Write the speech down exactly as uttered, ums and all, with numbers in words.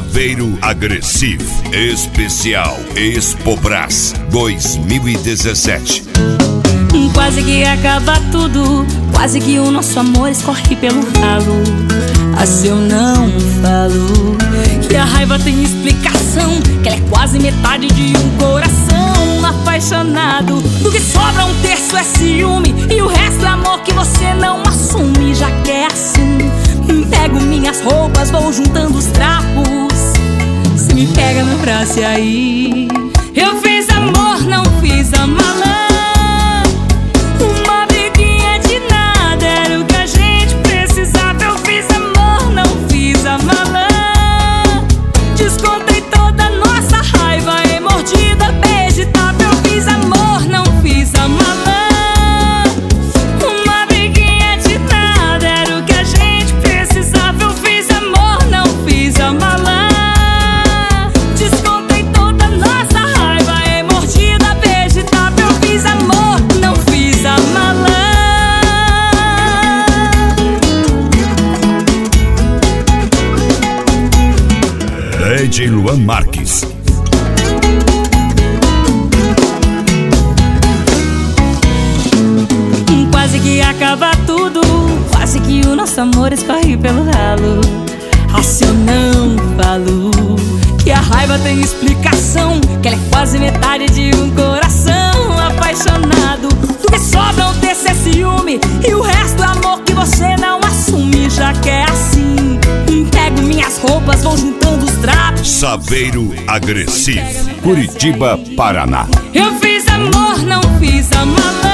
Saveiro Agressivo Especial Expobras dois mil e dezessete. Quase que acaba tudo, quase que o nosso amor escorre pelo ralo. Assim eu não falo que a raiva tem explicação, que ela é quase metade de um coração apaixonado. Do que sobra um terço é ciúme e o resto é amor que você não assume. Já que é assim, pego minhas roupas, vou juntando os trapos. Se me pega no braço e aí eu fiz amor, não fiz a malandra. D J Luan Marques. Quase que acaba tudo, quase que o nosso amor escorre pelo ralo. Assim eu não falo que a raiva tem explicação, que ela é quase metade de um coração apaixonado. Do que sobra um terço é ciúme e o resto é amor que você não assume. Já que é assim, pego minhas roupas, vou juntando os trapos. Saveiro Agressivo, Curitiba, Paraná. Eu fiz amor, não fiz a malandra.